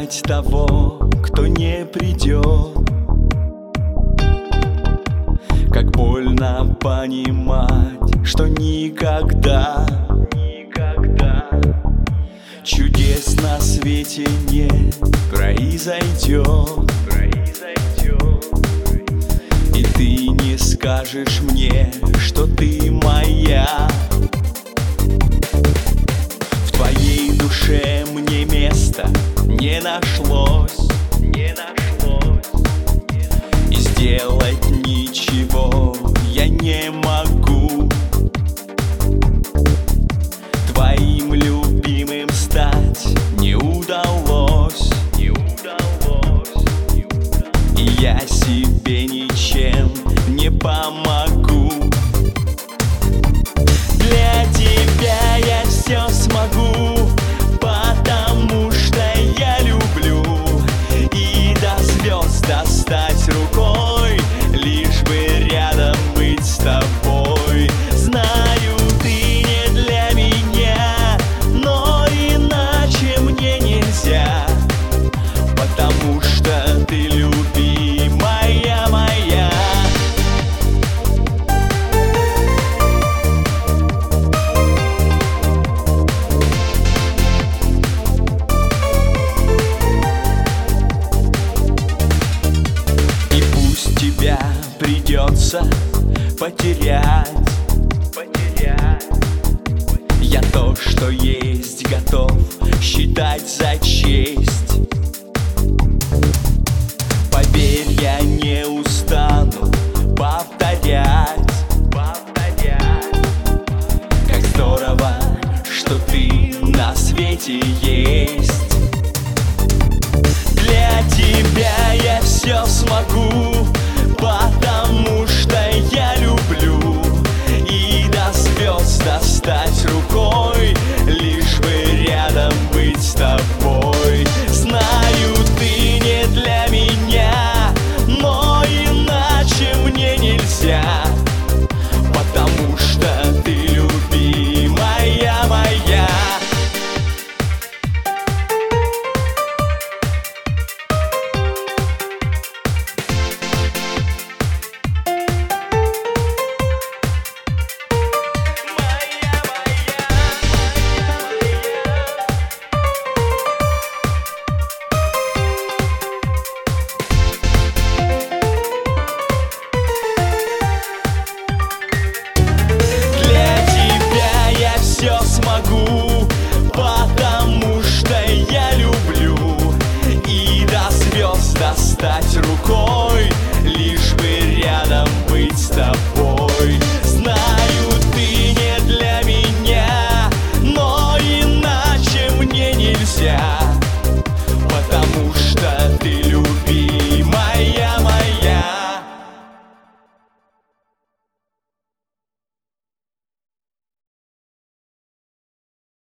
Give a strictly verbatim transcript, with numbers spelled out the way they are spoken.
ждать того, кто не придет. Как больно понимать, что никогда, никогда чудес на свете не произойдет, произойдет. И ты не скажешь мне, что ты моя. В твоей душе мне места не нашлось, не нашлось. И сделать ничего я не могу. Твоим любимым стать не удалось, не удалось, не удалось. И я себе ничем не помогу. Для тебя я все смогу, потому что я люблю. И до звезд достать рукой, лишь бы рядом быть с тобой. Знаю, ты не для меня, но иначе мне нельзя, потому что ты любимая моя. И пусть тебя придется потерять, потерять, я то, что есть, готов считать за честь. Поверь, я не устану повторять, повторять, как здорово, что ты на свете есть. Для тебя я все смогу,